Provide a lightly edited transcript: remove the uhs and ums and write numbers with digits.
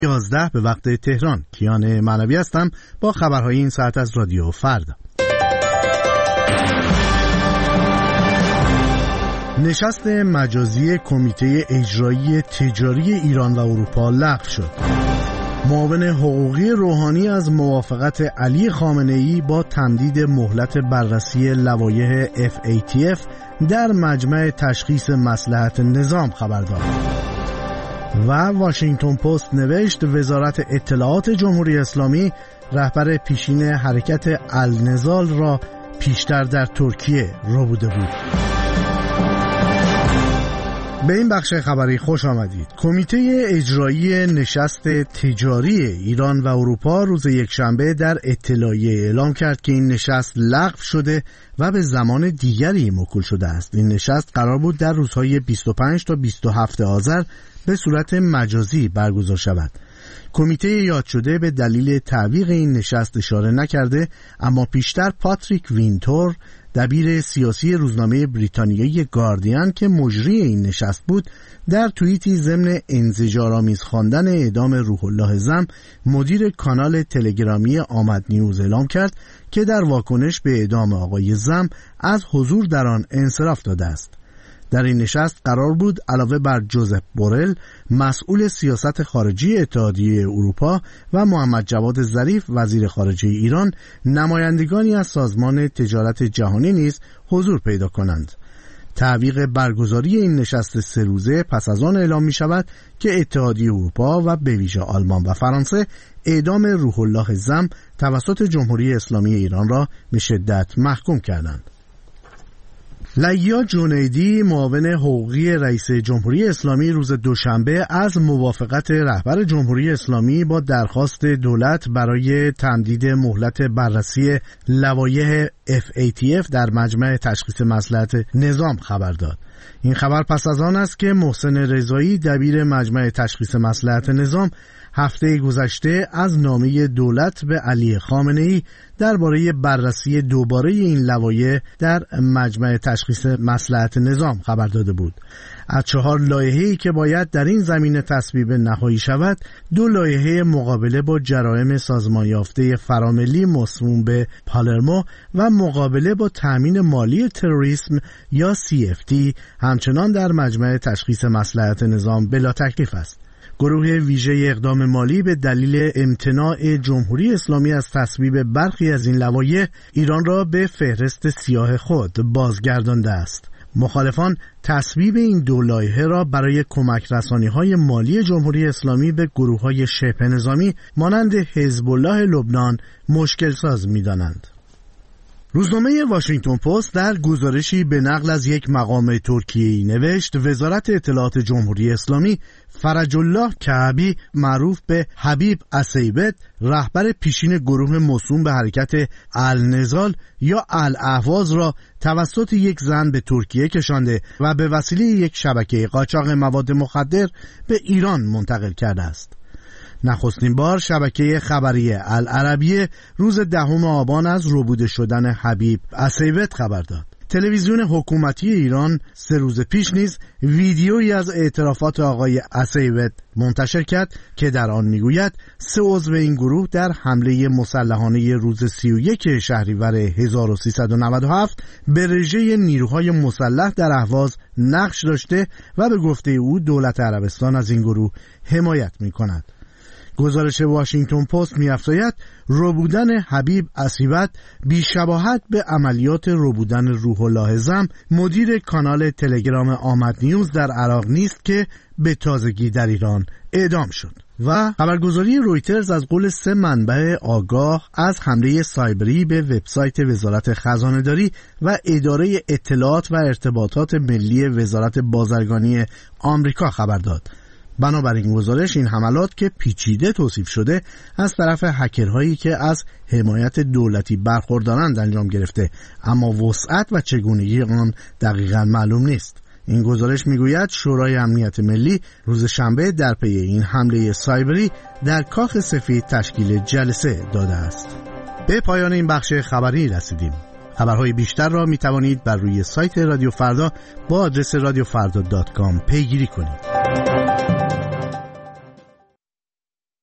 11 به وقت تهران. کیان معنوی هستم با خبرهای این ساعت از رادیو فردا. نشست مجازی کمیته اجرایی تجاری ایران و اروپا لغو شد. معاون حقوقی روحانی از موافقت علی خامنه‌ای با تمدید مهلت بررسی لوایح FATF در مجمع تشخیص مصلحت نظام خبر داد. و واشنگتن پست نوشت وزارت اطلاعات جمهوری اسلامی رهبر پیشین حرکت النضال را پیشتر در ترکیه ربوده بود. به این بخش خبری خوش آمدید. کمیته اجرایی نشست تجاری ایران و اروپا روز یکشنبه در اطلاعیه اعلام کرد که این نشست لغو شده و به زمان دیگری موکول شده است. این نشست قرار بود در روزهای 25 تا 27 آذر به صورت مجازی برگزار شود. کمیته یاد شده به دلیل تعویق این نشست اشاره نکرده، اما پیشتر پاتریک وینتور دبیر سیاسی روزنامه بریتانیایی گاردین که مجری این نشست بود در توییتی ضمن انزجارآمیز خواندن اعدام روح الله زم مدیر کانال تلگرامی آمد نیوز اعلام کرد که در واکنش به اعدام آقای زم از حضور در آن انصراف داده است. در این نشست قرار بود علاوه بر جوزف بورل مسئول سیاست خارجی اتحادیه اروپا و محمد جواد ظریف وزیر خارجه ایران نمایندگانی از سازمان تجارت جهانی نیز حضور پیدا کنند. تعویق برگزاری این نشست 3 روزه پس از آن اعلام می شود که اتحادیه اروپا و به ویژه آلمان و فرانسه اعدام روح الله زم توسط جمهوری اسلامی ایران را به شدت محکوم کردند. لیا جنیدی معاون حقوقی رئیس جمهوری اسلامی روز دوشنبه از موافقت رهبر جمهوری اسلامی با درخواست دولت برای تمدید مهلت بررسی لوایح FATF در مجمع تشخیص مصلحت نظام خبر داد. این خبر پس از آن است که محسن رضایی دبیر مجمع تشخیص مصلحت نظام هفته گذشته از نامه دولت به علی خامنه‌ای درباره بررسی دوباره این لوایح در مجمع تشخیص مصلحت نظام خبر داده بود. از 4 لایحه‌ای که باید در این زمینه تصویب نهایی شود، 2 لایحه مقابله با جرایم سازمان یافته فراملی موسوم به پالرمو و مقابله با تأمین مالی تروریسم یا CFT همچنان در مجمع تشخیص مصلحت نظام بلا تکلیف است. گروه ویژه اقدام مالی به دلیل امتناع جمهوری اسلامی از تصویب برخی از این لوایح ایران را به فهرست سیاه خود بازگردانده است. مخالفان تصویب این 2 لایحه را برای کمک رسانی‌های مالی جمهوری اسلامی به گروه‌های شبه نظامی مانند حزب الله لبنان مشکل ساز می‌دانند. روزنامه واشنگتن پست در گزارشی به نقل از یک مقام ترکیه‌ای نوشت وزارت اطلاعات جمهوری اسلامی فرج الله کعبی معروف به حبیب اسیبت رهبر پیشین گروه موسوم به حرکت النضال یا الاهواز را توسط یک زن به ترکیه کشانده و به وسیله یک شبکه قاچاق مواد مخدر به ایران منتقل کرده است. نخستین بار شبکه خبری العربیه روز 10 آبان از ربوده شدن حبیب اسیبت خبر داد. تلویزیون حکومتی ایران 3 روز پیش نیز ویدیویی از اعترافات آقای اسیبت منتشر کرد که در آن میگوید 3 عضو این گروه در حمله مسلحانه روز 31 شهریور 1397 به رژه نیروهای مسلح در اهواز نقش داشته و به گفته او دولت عربستان از این گروه حمایت می‌کند. گزارش واشنگتن پست می‌افزاید ربودن حبیب اسیبت بی‌شباهت به عملیات ربودن روح الله زم مدیر کانال تلگرام آمد نیوز در عراق نیست که به تازگی در ایران اعدام شد. و خبرگزاری رویترز از قول 3 منبع آگاه از حمله سایبری به وبسایت وزارت خزانه‌داری و اداره اطلاعات و ارتباطات ملی وزارت بازرگانی آمریکا خبر داد. بنابراین گزارش این حملات که پیچیده توصیف شده از طرف هکرهایی که از حمایت دولتی برخوردارند انجام گرفته، اما وسعت و چگونگی آن دقیقاً معلوم نیست. این گزارش میگوید شورای امنیت ملی روز شنبه در پی این حمله سایبری در کاخ سفید تشکیل جلسه داده است. به پایان این بخش خبری رسیدیم. خبرهای بیشتر را می توانید بر روی سایت رادیو فردا با آدرس radiofrda.com پیگیری کنید.